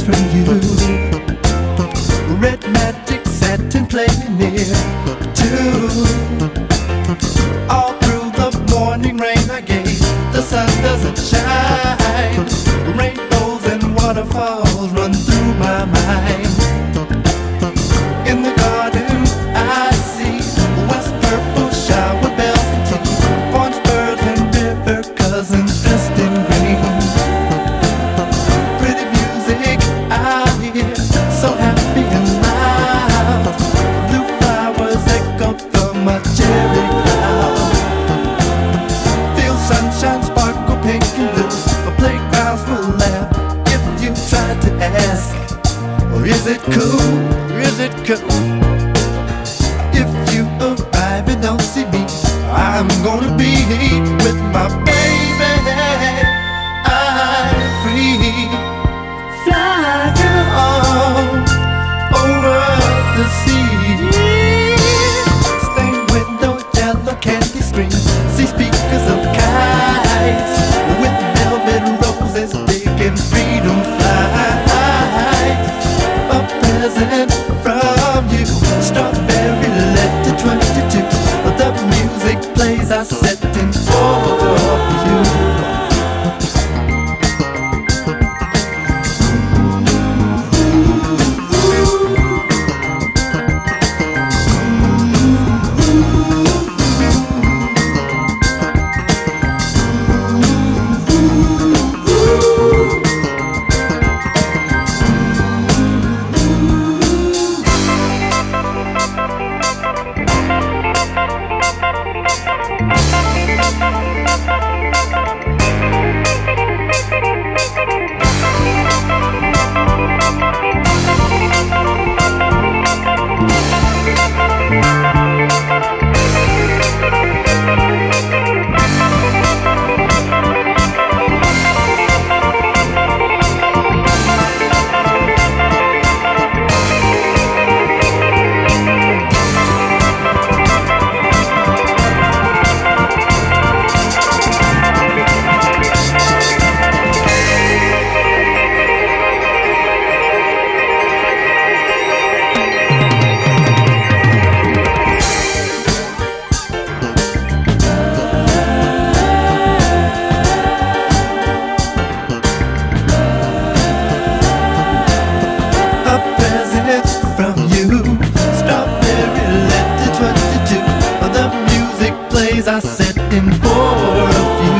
from you. Red magic satin playing near too. All through the morning rain I gave, the sun doesn't shine. Rainbows and waterfalls run through my mind. In the garden I see west purple shower bells and tea, orange birds and river cousins dressed in green. Pretty music I hear, so happy and loud. Blue flowers echo from a cherry cloud. Feel sunshine sparkle pink and blue. Playgrounds will laugh if you try to ask, or is it cool? Is it cool? If you arrive and don't see me, I'm gonna be with my baby. I'm free. Fly girl over the sea. Stained window, yellow candy screen. See speakers of kites with velvet roses big and freedom flies. A present from you, strawberry letter 22. The music plays, I set in for you. I set in for a few.